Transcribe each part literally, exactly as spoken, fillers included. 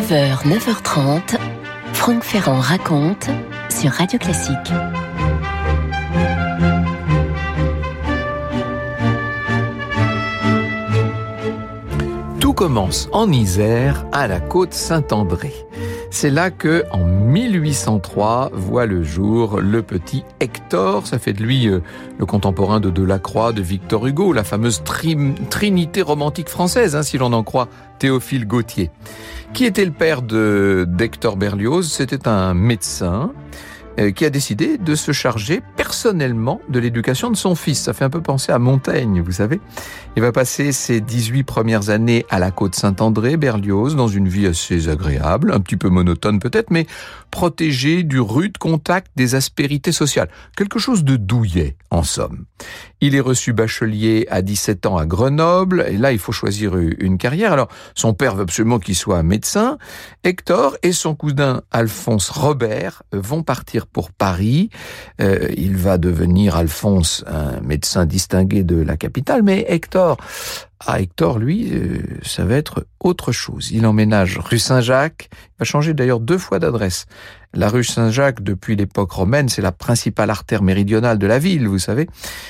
neuf heures, neuf heures trente, Franck Ferrand raconte sur Radio Classique. Tout commence en Isère, à la côte Saint-André. C'est là que, en mille huit cent trois, voit le jour le petit Hector. Ça fait de lui euh, le contemporain de Delacroix, de Victor Hugo, la fameuse tri- trinité romantique française, hein, si l'on en croit Théophile Gautier. Qui était le père de, d'Hector Berlioz? C'était un médecin euh, qui a décidé de se charger personnellement de l'éducation de son fils. Ça fait un peu penser à Montaigne, vous savez. Il va passer ses dix-huit premières années à la côte Saint-André, Berlioz, dans une vie assez agréable, un petit peu monotone peut-être, mais protégé du rude contact des aspérités sociales. Quelque chose de douillet, en somme. Il est reçu bachelier à dix-sept ans à Grenoble, et là, il faut choisir une carrière. Alors, son père veut absolument qu'il soit médecin. Hector et son cousin Alphonse Robert vont partir pour Paris. Euh, il va devenir, Alphonse, un médecin distingué de la capitale, mais Hector Ah, Hector, lui, euh, ça va être autre chose. Il emménage rue Saint-Jacques. Il va changer d'ailleurs deux fois d'adresse. La rue Saint-Jacques, depuis l'époque romaine, c'est la principale artère méridionale de la ville, vous savez.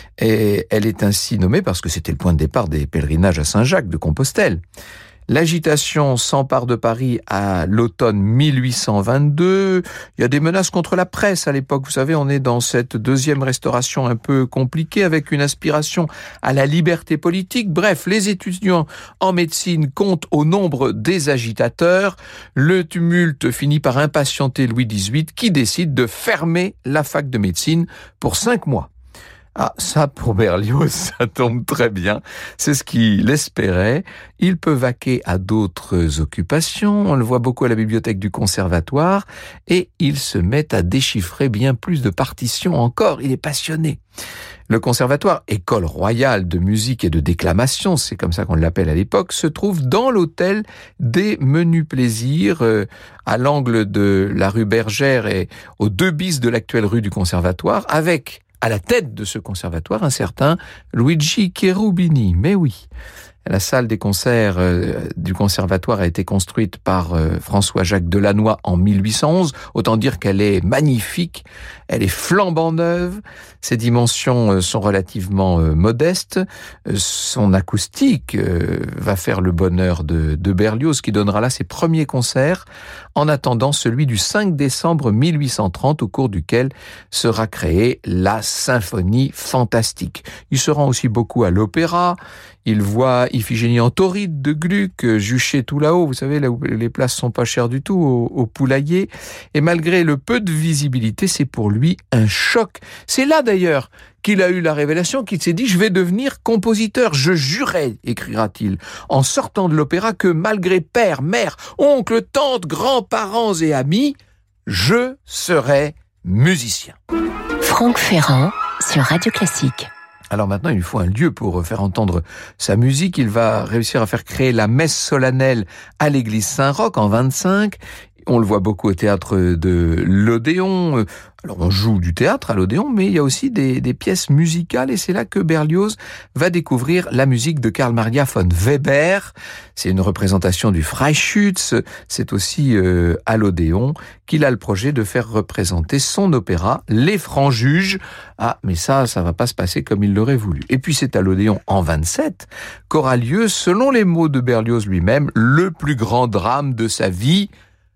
Et elle est ainsi nommée parce que c'était le point de départ des pèlerinages à Saint-Jacques de Compostelle. L'agitation s'empare de Paris à l'automne mille huit cent vingt-deux. Il y a des menaces contre la presse à l'époque. Vous savez, on est dans cette deuxième restauration un peu compliquée avec une aspiration à la liberté politique. Bref, les étudiants en médecine comptent au nombre des agitateurs. Le tumulte finit par impatienter Louis dix-huit qui décide de fermer la fac de médecine pour cinq mois. Ah, ça, pour Berlioz, ça tombe très bien. C'est ce qu'il espérait. Il peut vaquer à d'autres occupations. On le voit beaucoup à la bibliothèque du conservatoire. Et il se met à déchiffrer bien plus de partitions encore. Il est passionné. Le conservatoire, école royale de musique et de déclamation, c'est comme ça qu'on l'appelle à l'époque, se trouve dans l'hôtel des Menus Plaisirs, euh, à l'angle de la rue Bergère et aux deux bis de l'actuelle rue du Conservatoire, avec à la tête de ce conservatoire, un certain Luigi Cherubini. Mais oui, la salle des concerts euh, du conservatoire a été construite par euh, François-Jacques Delannoy en mille huit cent onze. Autant dire qu'elle est magnifique, elle est flambant neuve. Ses dimensions euh, sont relativement euh, modestes. Euh, son acoustique euh, va faire le bonheur de, de Berlioz, qui donnera là ses premiers concerts, en attendant celui du cinq décembre mille huit cent trente, au cours duquel sera créée la symphonie fantastique. Il se rend aussi beaucoup à l'opéra. Il voit Iphigénie en tauride de Gluck, juché tout là-haut, vous savez, là où les places sont pas chères du tout, au, au Poulailler. Et malgré le peu de visibilité, c'est pour lui un choc. C'est là d'ailleurs qu'il a eu la révélation, qu'il s'est dit « Je vais devenir compositeur, je jurais », écrira-t-il, en sortant de l'opéra, que malgré père, mère, oncle, tante, grands-parents et amis, je serai musicien. Franck Ferrand sur Radio Classique. Alors maintenant, il lui faut un lieu pour faire entendre sa musique. Il va réussir à faire créer la messe solennelle à l'église Saint-Roch en vingt-cinq. On le voit beaucoup au théâtre de l'Odéon. Alors on joue du théâtre à l'Odéon, mais il y a aussi des, des pièces musicales, et c'est là que Berlioz va découvrir la musique de Karl Maria von Weber. C'est une représentation du Freischütz. C'est aussi euh, à l'Odéon qu'il a le projet de faire représenter son opéra Les Francs-Juges. Ah, mais ça, ça va pas se passer comme il l'aurait voulu. Et puis c'est à l'Odéon en vingt-sept qu'aura lieu, selon les mots de Berlioz lui-même, le plus grand drame de sa vie.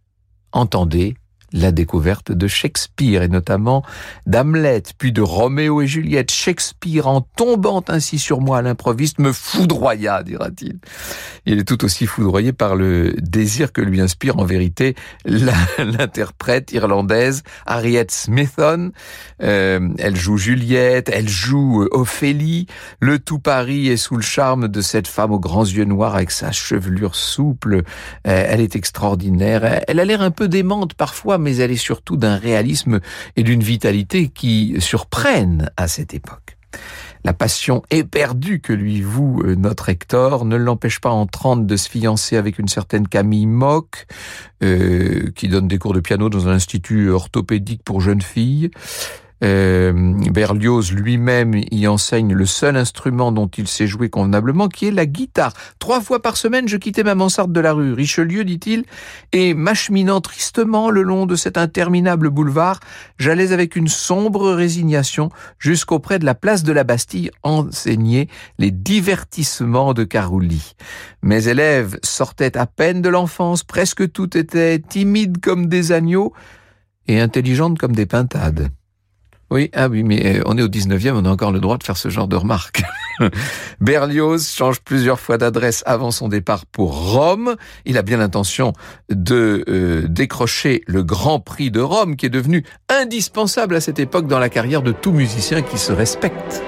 Entendez la découverte de Shakespeare, et notamment d'Hamlet, puis de Roméo et Juliette. Shakespeare, en tombant ainsi sur moi à l'improviste, me foudroya, dira-t-il. Il est tout aussi foudroyé par le désir que lui inspire en vérité la, l'interprète irlandaise Harriet Smithson. Euh, elle joue Juliette, elle joue Ophélie. Le tout Paris est sous le charme de cette femme aux grands yeux noirs avec sa chevelure souple. Euh, elle est extraordinaire. Elle a l'air un peu démente parfois, mais elle est surtout d'un réalisme et d'une vitalité qui surprennent à cette époque. La passion éperdue que lui voue notre Hector ne l'empêche pas en trente de se fiancer avec une certaine Camille Mock, euh, qui donne des cours de piano dans un institut orthopédique pour jeunes filles. Euh, Berlioz lui-même y enseigne le seul instrument dont il sait jouer convenablement, qui est la guitare. Trois fois par semaine, je quittais ma mansarde de la rue Richelieu, dit-il, et m'acheminant tristement le long de cet interminable boulevard, j'allais avec une sombre résignation jusqu'auprès de la place de la Bastille enseigner les divertissements de Carouli. Mes élèves sortaient à peine de l'enfance, presque tout était timide comme des agneaux et intelligente comme des pintades. Oui, ah oui, mais on est au dix-neuvième, on a encore le droit de faire ce genre de remarques. Berlioz change plusieurs fois d'adresse avant son départ pour Rome. Il a bien l'intention de euh, décrocher le Grand Prix de Rome, qui est devenu indispensable à cette époque dans la carrière de tout musicien qui se respecte.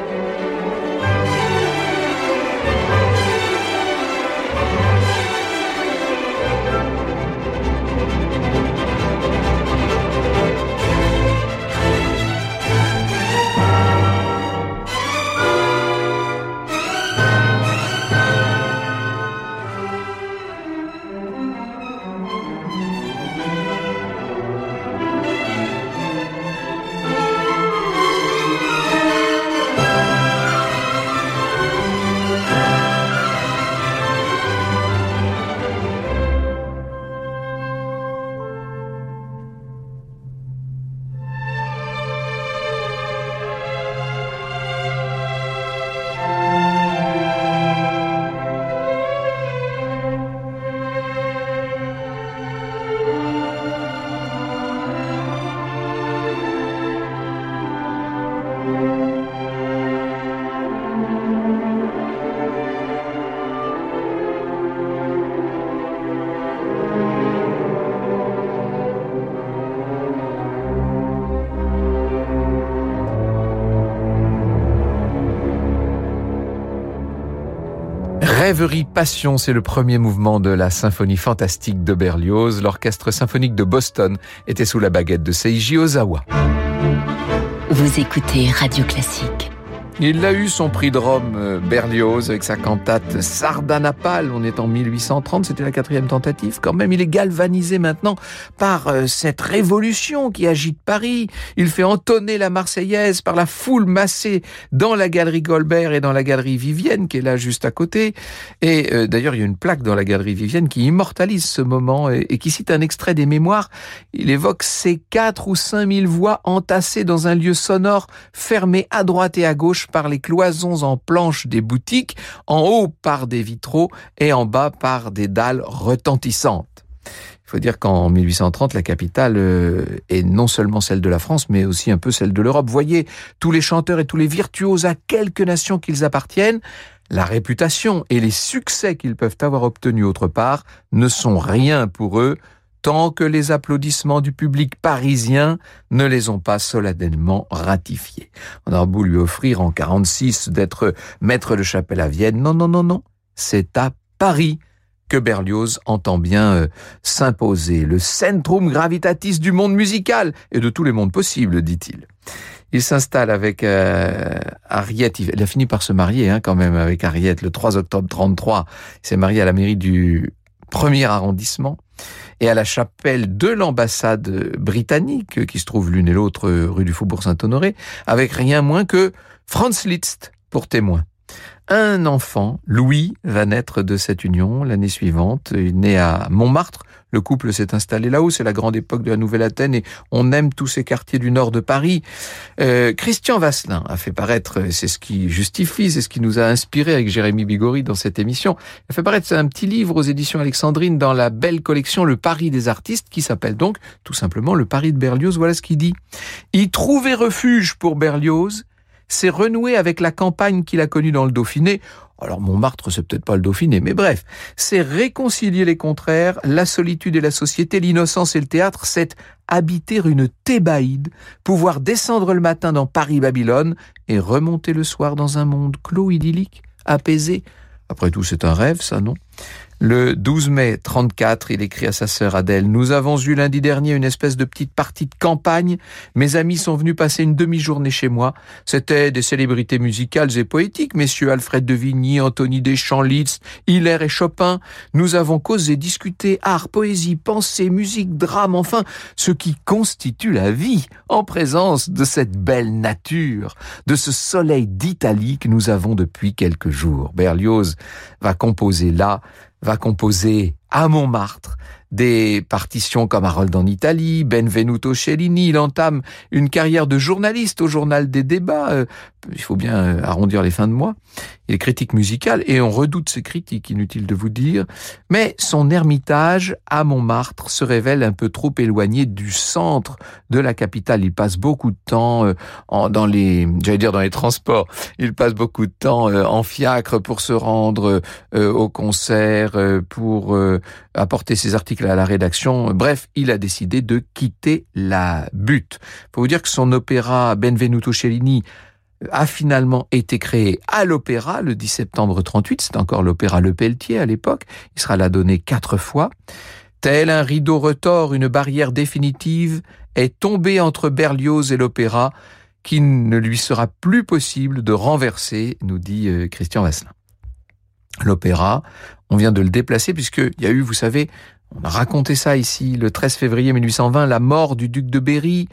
Rêverie Passion, c'est le premier mouvement de la symphonie fantastique de Berlioz. L'orchestre symphonique de Boston était sous la baguette de Seiji Ozawa. Vous écoutez Radio Classique. Il a eu son prix de Rome, Berlioz, avec sa cantate Sardanapale. On est en mille huit cent trente, c'était la quatrième tentative. Quand même, il est galvanisé maintenant par euh, cette révolution qui agite Paris. Il fait entonner la Marseillaise par la foule massée dans la galerie Goldberg et dans la galerie Vivienne, qui est là juste à côté. Et euh, d'ailleurs, il y a une plaque dans la galerie Vivienne qui immortalise ce moment et, et qui cite un extrait des mémoires. Il évoque ces quatre ou cinq mille voix entassées dans un lieu sonore fermé à droite et à gauche par les cloisons en planches des boutiques, en haut par des vitraux et en bas par des dalles retentissantes. Il faut dire qu'en mille huit cent trente, la capitale est non seulement celle de la France, mais aussi un peu celle de l'Europe. Voyez, tous les chanteurs et tous les virtuoses à quelque nation qu'ils appartiennent, la réputation et les succès qu'ils peuvent avoir obtenus autre part ne sont rien pour eux, tant que les applaudissements du public parisien ne les ont pas solennellement ratifiés. On a beau lui offrir en quarante-six d'être maître de chapelle à Vienne. Non, non, non, non. C'est à Paris que Berlioz entend bien euh, s'imposer. Le centrum gravitatis du monde musical et de tous les mondes possibles, dit-il. Il s'installe avec euh, Harriet. Il a fini par se marier hein, quand même avec Harriet le trois octobre trente-trois. Il s'est marié à la mairie du premier arrondissement et à la chapelle de l'ambassade britannique, qui se trouve l'une et l'autre rue du Faubourg Saint-Honoré, avec rien moins que Franz Liszt pour témoin. Un enfant, Louis, va naître de cette union l'année suivante. Il est né à Montmartre. Le couple s'est installé là-haut. C'est la grande époque de la Nouvelle-Athènes et on aime tous ces quartiers du nord de Paris. Euh, Christian Vasselin a fait paraître, c'est ce qui justifie, c'est ce qui nous a inspiré avec Jérémy Bigori dans cette émission. Il a fait paraître un petit livre aux éditions Alexandrine dans la belle collection Le Paris des artistes qui s'appelle donc tout simplement Le Paris de Berlioz. Voilà ce qu'il dit. Y trouver refuge pour Berlioz, c'est renouer avec la campagne qu'il a connue dans le Dauphiné. Alors Montmartre, c'est peut-être pas le Dauphiné, mais bref, c'est réconcilier les contraires, la solitude et la société, l'innocence et le théâtre, c'est habiter une Thébaïde, pouvoir descendre le matin dans Paris-Babylone et remonter le soir dans un monde clos, idyllique, apaisé. Après tout, c'est un rêve, ça, non ? Le douze mai trente-quatre, il écrit à sa sœur Adèle « Nous avons eu lundi dernier une espèce de petite partie de campagne. Mes amis sont venus passer une demi-journée chez moi. C'était des célébrités musicales et poétiques, messieurs Alfred de Vigny, Anthony Deschamps, Liszt, Hiller et Chopin. Nous avons causé, discuté, art, poésie, pensée, musique, drame, enfin, ce qui constitue la vie, en présence de cette belle nature, de ce soleil d'Italie que nous avons depuis quelques jours. » Berlioz va composer là, va composer à Montmartre des partitions comme Harold en Italie, Benvenuto Cellini. Il entame une carrière de journaliste au journal des débats. Euh, il faut bien euh, arrondir les fins de mois. Il est critique musical et on redoute ses critiques, inutile de vous dire. Mais son ermitage à Montmartre se révèle un peu trop éloigné du centre de la capitale. Il passe beaucoup de temps euh, en, dans les, j'allais dire dans les transports. Il passe beaucoup de temps euh, en fiacre pour se rendre euh, au concert, euh, pour euh, apporter ses articles à la rédaction. Bref, il a décidé de quitter la butte. Faut vous dire que son opéra Benvenuto Cellini a finalement été créé à l'Opéra le dix septembre trente-huit. C'est encore l'Opéra Le Pelletier à l'époque. Il sera là donné quatre fois. Tel un rideau retors, une barrière définitive est tombée entre Berlioz et l'Opéra, qu'il ne lui sera plus possible de renverser, nous dit euh, Christian Vasselin. L'Opéra, on vient de le déplacer puisqu'il y a eu, vous savez, on a raconté ça ici, le treize février mille huit cent vingt, la mort du duc de Berry,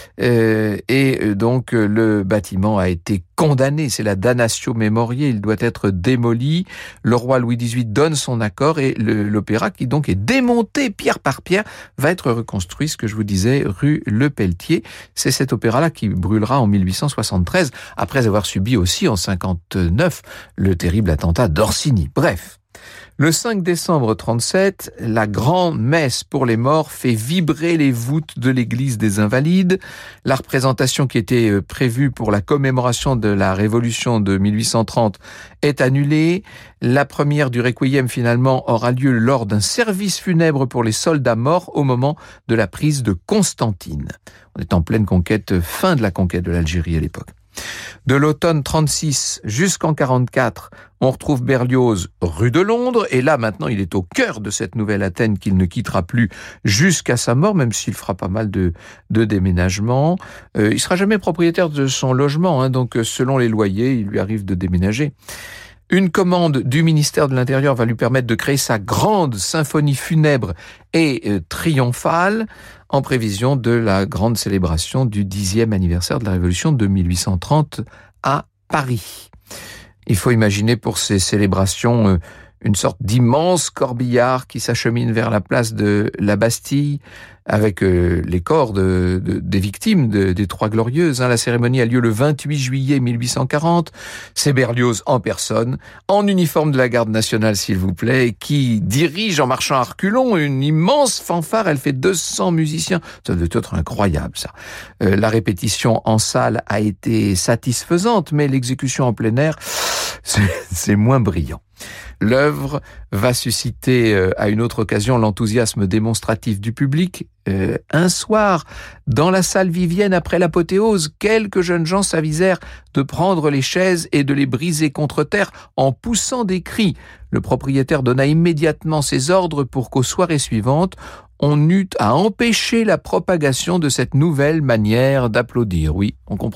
euh, et donc le bâtiment a été condamné, c'est la damnatio memoriae, il doit être démoli. Le roi Louis dix-huit donne son accord et le, l'opéra, qui donc est démonté pierre par pierre, va être reconstruit, ce que je vous disais, rue Le Pelletier. C'est cet opéra-là qui brûlera en mille huit cent soixante-treize, après avoir subi aussi en cinquante-neuf le terrible attentat d'Orsini. Bref. Le cinq décembre trente-sept, la grande messe pour les morts fait vibrer les voûtes de l'église des Invalides. La représentation qui était prévue pour la commémoration de la Révolution de mille huit cent trente est annulée. La première du Requiem finalement aura lieu lors d'un service funèbre pour les soldats morts au moment de la prise de Constantine. On est en pleine conquête, fin de la conquête de l'Algérie à l'époque. De l'automne trente-six jusqu'en quarante-quatre, on retrouve Berlioz rue de Londres, et là maintenant il est au cœur de cette nouvelle Athènes qu'il ne quittera plus jusqu'à sa mort, même s'il fera pas mal de, de déménagements. Euh, il sera jamais propriétaire de son logement, hein, donc selon les loyers, il lui arrive de déménager. Une commande du ministère de l'Intérieur va lui permettre de créer sa grande symphonie funèbre et euh, triomphale en prévision de la grande célébration du dixième anniversaire de la Révolution de mille huit cent trente à Paris. Il faut imaginer pour ces célébrations euh, une sorte d'immense corbillard qui s'achemine vers la place de la Bastille avec euh, les corps de, de, des victimes de, des Trois Glorieuses. Hein. La cérémonie a lieu le vingt-huit juillet mille huit cent quarante. C'est Berlioz en personne, en uniforme de la garde nationale s'il vous plaît, qui dirige en marchant à reculons une immense fanfare. Elle fait deux cents musiciens. Ça doit être incroyable ça. Euh, la répétition en salle a été satisfaisante, mais l'exécution en plein air, c'est, c'est moins brillant. L'œuvre va susciter euh, à une autre occasion l'enthousiasme démonstratif du public. Euh, un soir, dans la salle Vivienne après l'apothéose, quelques jeunes gens s'avisèrent de prendre les chaises et de les briser contre terre en poussant des cris. Le propriétaire donna immédiatement ses ordres pour qu'aux soirées suivantes, on eût à empêcher la propagation de cette nouvelle manière d'applaudir. Oui, on comprend ?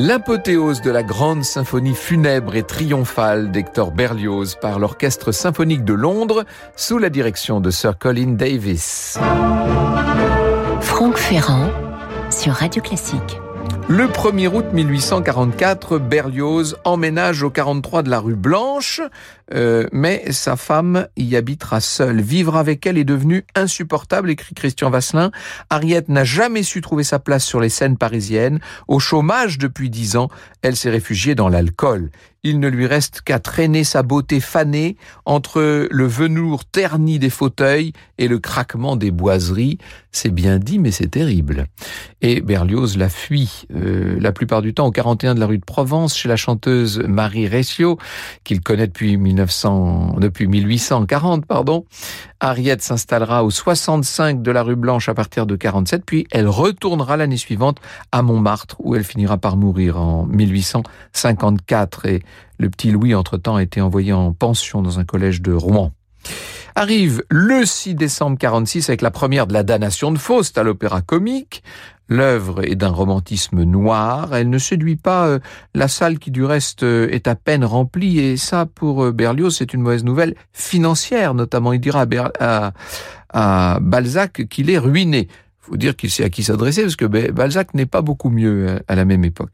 L'apothéose de la grande symphonie funèbre et triomphale d'Hector Berlioz par l'Orchestre symphonique de Londres sous la direction de Sir Colin Davis. Franck Ferrand sur Radio Classique. Le premier août mille huit cent quarante-quatre, Berlioz emménage au quarante-trois de la rue Blanche, euh, mais sa femme y habitera seule. Vivre avec elle est devenu insupportable, écrit Christian Vasselin. Harriet n'a jamais su trouver sa place sur les scènes parisiennes. Au chômage depuis dix ans, elle s'est réfugiée dans l'alcool. Il ne lui reste qu'à traîner sa beauté fanée entre le velours terni des fauteuils et le craquement des boiseries. C'est bien dit, mais c'est terrible. Et Berlioz la fuit, euh, la plupart du temps au quarante et un de la rue de Provence, chez la chanteuse Marie Recio, qu'il connaît depuis mille neuf cents, depuis mille huit cent quarante, pardon. Harriet s'installera au soixante-cinq de la rue Blanche à partir de quarante-sept, puis elle retournera l'année suivante à Montmartre, où elle finira par mourir en mille huit cent cinquante-quatre. Et le petit Louis, entre-temps, a été envoyé en pension dans un collège de Rouen. Arrive le six décembre quarante-six avec la première de la Damnation de Faust à l'Opéra Comique. L'œuvre est d'un romantisme noir. Elle ne séduit pas euh, la salle qui, du reste, euh, est à peine remplie. Et ça, pour euh, Berlioz, c'est une mauvaise nouvelle financière, notamment. Il dira à, Ber- à, à Balzac qu'il est ruiné. Il faut dire qu'il sait à qui s'adresser, parce que Balzac n'est pas beaucoup mieux à la même époque.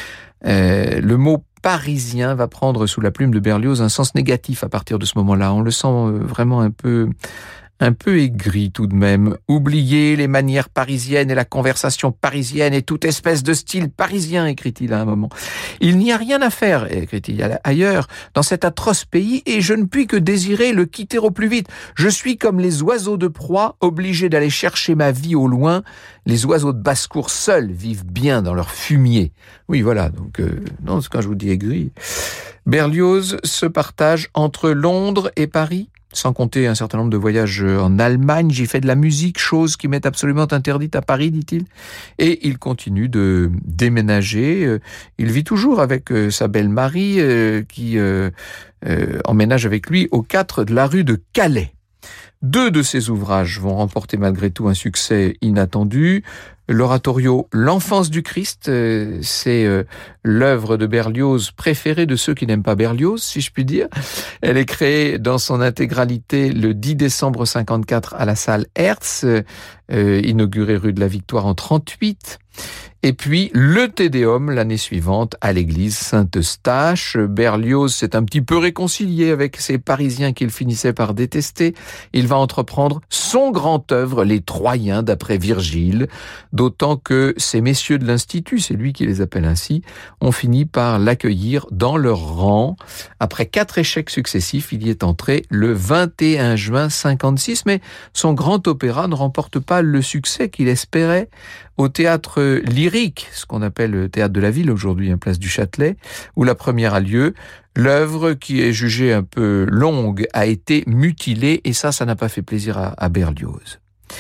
Euh, le mot parisien va prendre sous la plume de Berlioz un sens négatif à partir de ce moment-là. On le sent vraiment un peu, un peu aigri tout de même. Oubliez les manières parisiennes et la conversation parisienne et toute espèce de style parisien, écrit-il à un moment. Il n'y a rien à faire, écrit-il ailleurs, dans cet atroce pays et je ne puis que désirer le quitter au plus vite. Je suis comme les oiseaux de proie, obligés d'aller chercher ma vie au loin. Les oiseaux de basse-cour seuls vivent bien dans leur fumier. Oui, voilà, donc, euh, non, c'est quand je vous dis aigri. Berlioz se partage entre Londres et Paris, sans compter un certain nombre de voyages en Allemagne. J'y fais de la musique, chose qui m'est absolument interdite à Paris, dit-il. Et il continue de déménager. Il vit toujours avec sa belle Marie, qui euh, euh, emménage avec lui au quatre de la rue de Calais. Deux de ses ouvrages vont remporter malgré tout un succès inattendu. L'oratorio « L'enfance du Christ », c'est l'œuvre de Berlioz préférée de ceux qui n'aiment pas Berlioz, si je puis dire. Elle est créée dans son intégralité le dix décembre cinquante-quatre à la salle Hertz, euh, inaugurée rue de la Victoire en trente-huit. Et puis, le Te Deum, l'année suivante, à l'église Saint-Eustache. Berlioz s'est un petit peu réconcilié avec ces Parisiens qu'il finissait par détester. Il va entreprendre son grand œuvre, Les Troyens, d'après Virgile. D'autant que ces messieurs de l'Institut, c'est lui qui les appelle ainsi, ont fini par l'accueillir dans leur rang. Après quatre échecs successifs, il y est entré le vingt et un juin cinquante-six, mais son grand opéra ne remporte pas le succès qu'il espérait. Au théâtre lyrique, ce qu'on appelle le théâtre de la ville aujourd'hui, en place du Châtelet, où la première a lieu, l'œuvre, qui est jugée un peu longue, a été mutilée, et ça, ça n'a pas fait plaisir à, à Berlioz.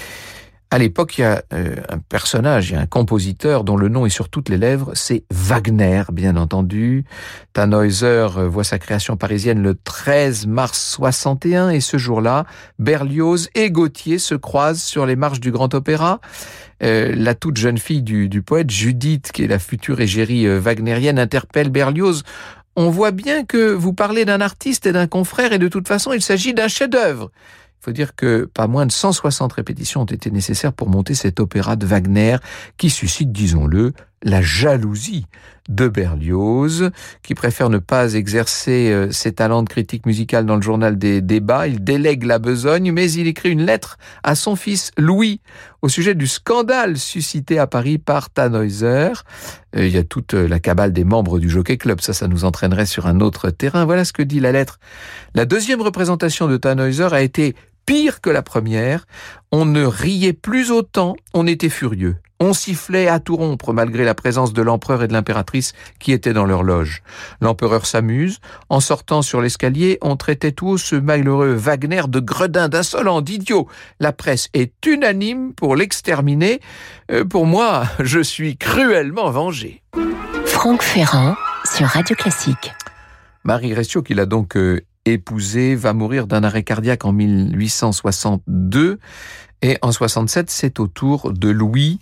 À l'époque, il y a euh, un personnage, il y a un compositeur dont le nom est sur toutes les lèvres, c'est Wagner, bien entendu. Tannhäuser voit sa création parisienne le treize mars soixante et un, et ce jour-là, Berlioz et Gautier se croisent sur les marches du Grand Opéra. Euh, la toute jeune fille du, du poète, Judith, qui est la future égérie euh, wagnérienne, interpelle Berlioz. On voit bien que vous parlez d'un artiste et d'un confrère, et de toute façon, il s'agit d'un chef-d'œuvre. Il faut dire que pas moins de cent soixante répétitions ont été nécessaires pour monter cet opéra de Wagner qui suscite, disons-le, la jalousie de Berlioz, qui préfère ne pas exercer euh, ses talents de critique musicale dans le journal des débats. Il délègue la besogne, mais il écrit une lettre à son fils Louis au sujet du scandale suscité à Paris par Tannhäuser. Euh, il y a toute la cabale des membres du Jockey Club, ça, ça nous entraînerait sur un autre terrain. Voilà ce que dit la lettre. La deuxième représentation de Tannhäuser a été pire que la première. On ne riait plus autant, on était furieux. On sifflait à tout rompre malgré la présence de l'empereur et de l'impératrice qui étaient dans leur loge. L'empereur s'amuse. En sortant sur l'escalier, on traitait tout haut ce malheureux Wagner de gredin, d'insolent, d'idiot. La presse est unanime pour l'exterminer. Euh, pour moi, je suis cruellement vengé. Franck Ferrand sur Radio Classique. Marie Recio, qui l'a donc euh, épousé, va mourir d'un arrêt cardiaque en mille huit cent soixante-deux. Et en soixante-sept, c'est au tour de Louis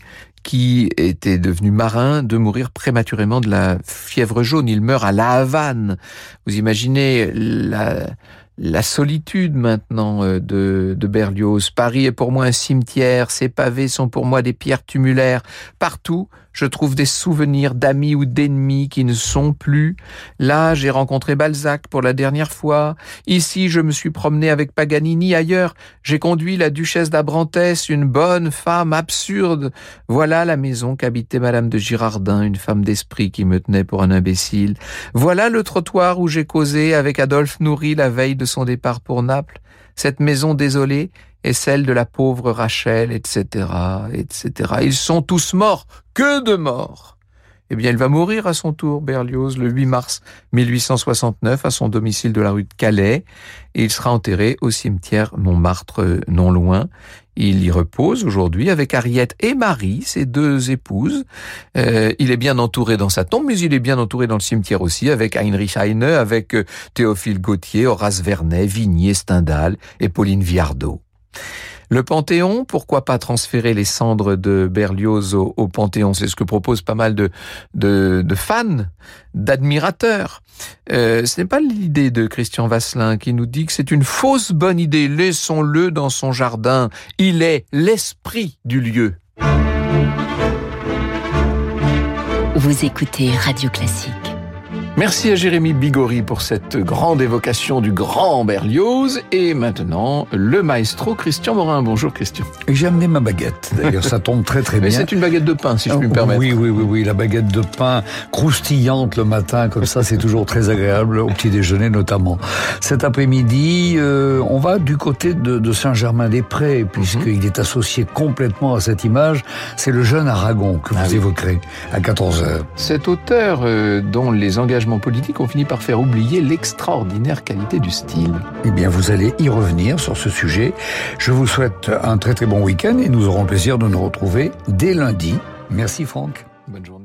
qui était devenu marin, de mourir prématurément de la fièvre jaune. Il meurt à La Havane. Vous imaginez la, la solitude maintenant de, de Berlioz. Paris est pour moi un cimetière, ses pavés sont pour moi des pierres tumulaires. Partout, je trouve des souvenirs d'amis ou d'ennemis qui ne sont plus. Là, j'ai rencontré Balzac pour la dernière fois. Ici, je me suis promené avec Paganini. Ailleurs, j'ai conduit la duchesse d'Abrantès, une bonne femme absurde. Voilà la maison qu'habitait Madame de Girardin, une femme d'esprit qui me tenait pour un imbécile. Voilà le trottoir où j'ai causé avec Adolphe Nourri la veille de son départ pour Naples. Cette maison désolée est celle de la pauvre Rachel, et cetera, et cetera. Ils sont tous morts. Que de morts! Eh bien, il va mourir à son tour, Berlioz, le huit mars mille huit cent soixante-neuf, à son domicile de la rue de Calais. Et il sera enterré au cimetière Montmartre, non loin. Il y repose aujourd'hui avec Henriette et Marie, ses deux épouses. Euh, il est bien entouré dans sa tombe, mais il est bien entouré dans le cimetière aussi, avec Heinrich Heine, avec euh, Théophile Gautier, Horace Vernet, Vignier, Stendhal et Pauline Viardot. Le Panthéon, pourquoi pas transférer les cendres de Berlioz au, au Panthéon? C'est ce que proposent pas mal de, de, de fans, d'admirateurs. Euh, ce n'est pas l'idée de Christian Vasselin qui nous dit que c'est une fausse bonne idée. Laissons-le dans son jardin. Il est l'esprit du lieu. Vous écoutez Radio Classique. Merci à Jérémy Bigori pour cette grande évocation du grand Berlioz. Et maintenant, le maestro Christian Morin. Bonjour Christian. J'ai amené ma baguette. D'ailleurs, ça tombe très très bien. Mais c'est une baguette de pain, si je puis me permettre. Oui, oui, oui, oui. La baguette de pain croustillante le matin, comme ça, c'est toujours très agréable, au petit déjeuner notamment. Cet après-midi, euh, on va du côté de, de Saint-Germain-des-Prés, puisqu'il mm-hmm. est associé complètement à cette image. C'est le jeune Aragon que ah vous oui. évoquerez à quatorze heures. Cet auteur euh, dont les engagements politiques ont fini par faire oublier l'extraordinaire qualité du style. Eh bien, vous allez y revenir sur ce sujet. Je vous souhaite un très très bon week-end et nous aurons le plaisir de nous retrouver dès lundi. Merci Franck. Bonne journée.